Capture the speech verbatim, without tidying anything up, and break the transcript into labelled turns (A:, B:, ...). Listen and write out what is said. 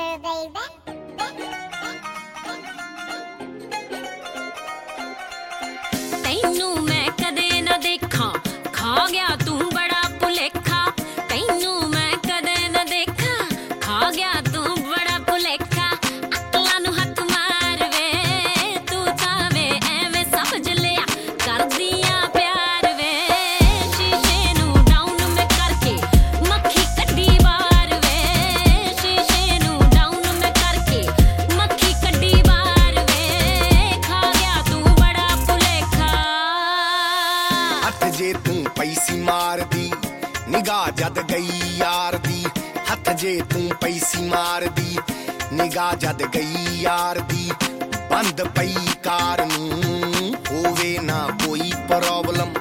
A: baby.
B: ਤੈਨੂੰ ਮੈਂ ਕਦੇ ਨਾ ਦੇਖਾਂ, ਖਾ ਗਿਆ ਤੂੰ ਬੜਾ ਭੁਲੇਖਾ। ਤੈਨੂੰ ਮੈਂ ਕਦੇ ਨਾ ਦੇਖਾਂ, ਖਾ ਗਿਆ ਤੂੰ ਬੜਾ ਭੁਲੇਖਾ। ਅਕਲਾਂ ਨੂੰ ਹੱਥ ਮਾਰ ਵੇ, ਤੂੰ ਤਾਂ ਵੇ ਐਵੇਂ ਸਮਝ ਲਿਆ ਕਰਦੀਆਂ ਪਿਆਰ ਵੇ। ਸ਼ੀਸ਼ੇ ਨੂੰ ਡਾਊਨ ਮੈਂ ਕਰਕੇ ਮੱਖੀ ਕੱਢੀ ਬਾਹਰ ਵੇ। ਸ਼ੀਸ਼ੇ ਨੂੰ ਡਾਊਨ ਮੈਂ ਕਰਕੇ ਮੱਖੀ ਕੱਢੀ ਬਾਹਰ ਵੇ। ਖਾ ਗਿਆ ਤੂੰ ਬੜਾ ਭੁਲੇਖਾ।
C: ਹੱਥ ਜੇ ਤੂੰ ਪੈਸੀ ਮਾਰਦੀ, ਨਿਗਾਹ ਜਦ ਗਈ ਯਾਰ ਦੀ। ਹੱਥ ਜੇ ਤੂੰ ਪੈਸੀ ਮਾਰਦੀ, ਨਿਗਾਹ ਜਦ ਗਈ ਯਾਰ ਦੀ। ਬੰਦ ਪਈ ਕਾਰ ਨੂੰ ਹੋਵੇ ਨਾ ਕੋਈ ਪ੍ਰੋਬਲਮ,